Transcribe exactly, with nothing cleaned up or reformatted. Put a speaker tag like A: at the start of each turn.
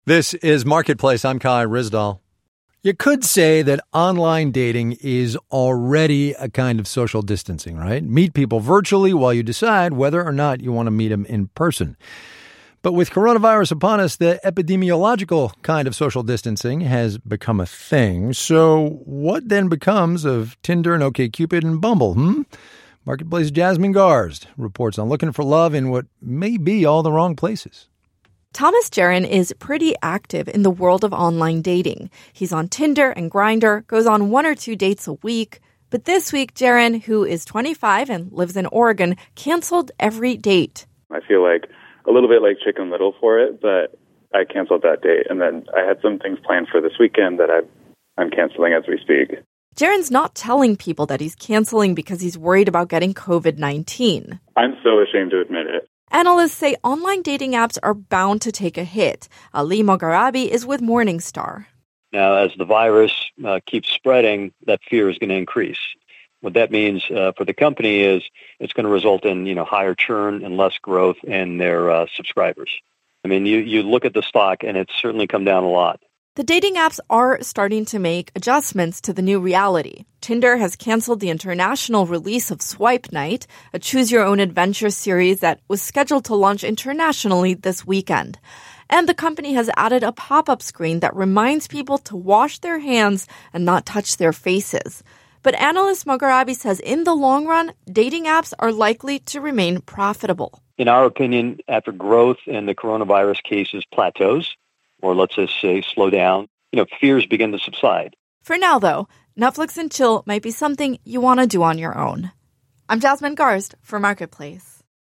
A: This is Marketplace. I'm Kai Ryssdal. You could say that online dating is already a kind of social distancing, right? Meet people virtually while you decide whether or not you want to meet them in person. But with coronavirus upon us, the epidemiological kind of social distancing has become a thing. So what then becomes of Tinder and OkCupid and Bumble, hmm? Marketplace Jasmine Garsd reports on looking for love in what may be all the wrong places.
B: Thomas Jaron is pretty active in the world of online dating. He's on Tinder and Grindr, goes on one or two dates a week. But this week, Jaron, who is twenty-five and lives in Oregon, canceled every date.
C: I feel like a little bit like Chicken Little for it, but I canceled that date. And then I had some things planned for this weekend that I, I'm canceling as we speak.
B: Jaron's not telling people that he's canceling because he's worried about getting covid nineteen.
C: I'm so ashamed to admit it.
B: Analysts say online dating apps are bound to take a hit. Ali Mogharabi is with Morningstar.
D: Now, as the virus uh, keeps spreading, that fear is going to increase. What that means uh, for the company is it's going to result in, you know, higher churn and less growth in their uh, subscribers. I mean, you, you look at the stock, and it's certainly come down a lot.
B: The dating apps are starting to make adjustments to the new reality. Tinder has canceled the international release of Swipe Night, a choose-your-own-adventure series that was scheduled to launch internationally this weekend. And the company has added a pop-up screen that reminds people to wash their hands and not touch their faces. But analyst Mogharabi says in the long run, dating apps are likely to remain profitable.
D: In our opinion, after growth in the coronavirus cases plateaus, or let's just say slow down, you know, fears begin to subside.
B: For now, though, Netflix and chill might be something you want to do on your own. I'm Jasmine Garsd for Marketplace.